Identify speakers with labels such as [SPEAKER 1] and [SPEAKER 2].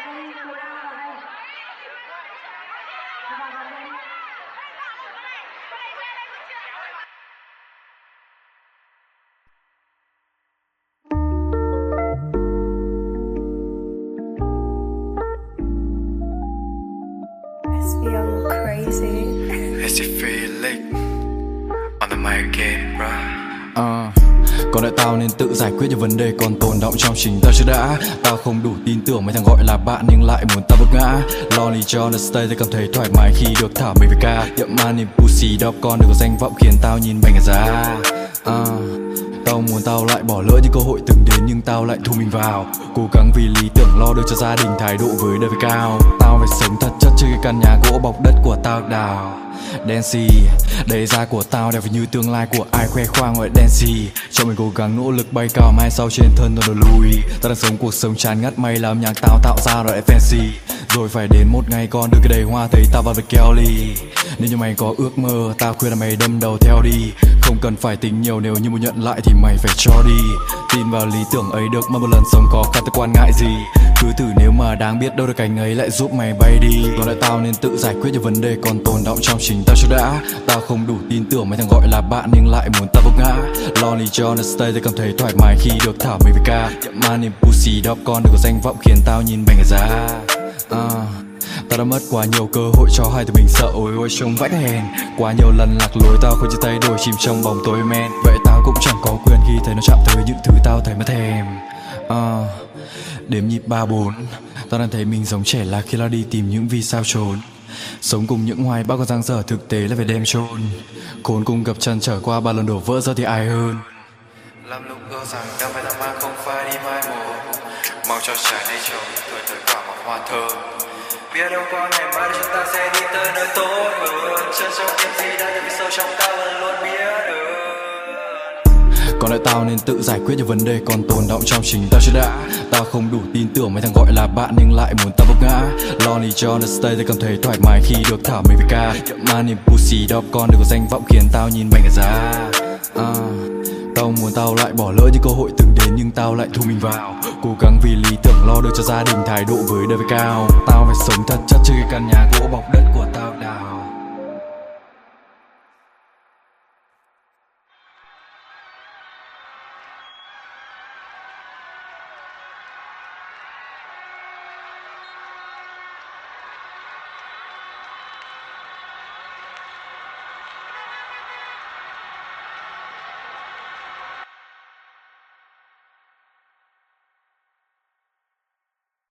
[SPEAKER 1] Young crazy.
[SPEAKER 2] As you feel like on the mic again, bro.
[SPEAKER 3] Có lẽ tao nên tự giải quyết những vấn đề còn tồn đọng trong chính tao chưa đã. Tao không đủ tin tưởng mấy thằng gọi là bạn nhưng lại muốn tao vấp ngã. Lonely cho nó stay, tao cảm thấy thoải mái khi được thả mình về ca. Nhậm man nên pussy đọc con đừng có danh vọng khiến tao nhìn bành cả giá. Tao muốn tao lại bỏ lỡ những cơ hội từng đến nhưng tao lại thu mình vào. Cố gắng vì lý tưởng lo được cho gia đình, thái độ với đời phải cao. Tao phải sống thật chất trên cái căn nhà gỗ bọc đất của tao đào. Dancy, đầy da của tao đẹp như tương lai của ai khoe khoang gọi Dancy. Cho mình cố gắng nỗ lực bay cao mai sau trên thân toàn đồ lùi. Tao đang sống cuộc sống chán ngắt mây làm nhạc tao tạo ra rồi fancy. Rồi phải đến một ngày con đưa cái đầy hoa thấy tao vào với Kelly. Nếu như mày có ước mơ tao khuyên là mày đâm đầu theo đi. Không cần phải tính nhiều nếu như muốn nhận lại thì mày phải cho đi. Tin vào lý tưởng ấy được mà một lần sống có cả tao quan ngại gì. Cứ thử nếu mà đáng biết đâu được cánh ấy lại giúp mày bay đi. Còn lại tao nên tự giải quyết những vấn đề còn tồn đọng trong chính tao chưa đã. Tao không đủ tin tưởng mấy thằng gọi là bạn nhưng lại muốn tao vấp ngã. Lonely cho nó stay tao cảm thấy thoải mái khi được thả mình về ca. Nhậm man nên pussy đọc con đừng có danh vọng khiến tao nhìn bành cả giá. Tao đã mất quá nhiều cơ hội cho hai tụi mình sợ ôi ôi trông vãi hèn. Quá nhiều lần lạc lối tao không chia tay đổi chìm trong bóng tối men. Vậy tao cũng chẳng có quyền khi thấy nó chạm tới những thứ tao thấy mất thèm. Đếm nhịp 3-4 tao đang thấy mình giống trẻ là khi lao đi tìm những vì sao trốn. Sống cùng những hoài bão còn dang dở thực tế là phải đem chôn. Khốn cùng gặp chân trở qua 3 lần đổ vỡ ra thì ai hơn.
[SPEAKER 2] Làm lúc ước rằng đam mê ta mang không phải đi mai một. Mong cho trái này trông tuổi tới cả một hoa thơm. Biết đâu có ngày mai chúng ta sẽ đi tới nơi tốt hơn. Chân trong những gì đã được sâu trong ta vẫn luôn biết ơn.
[SPEAKER 3] Còn lại tao nên tự giải quyết những vấn đề còn tồn đọng trong chính tao chưa đã. Tao không đủ tin tưởng mấy thằng gọi là bạn nhưng lại muốn tao vấp ngã. Lonely cho nó stay tao cảm thấy thoải mái khi được thả mình về ca. Nhậm man nên pussy đọc con đừng có danh vọng khiến tao nhìn bành cả giá. Tao muốn tao lại bỏ lỡ những cơ hội từng đến nhưng tao lại thu mình vào. Cố gắng vì lý tưởng lo được cho gia đình, thái độ với đời phải cao. Tao phải sống thật chất trên cái căn nhà gỗ bọc đất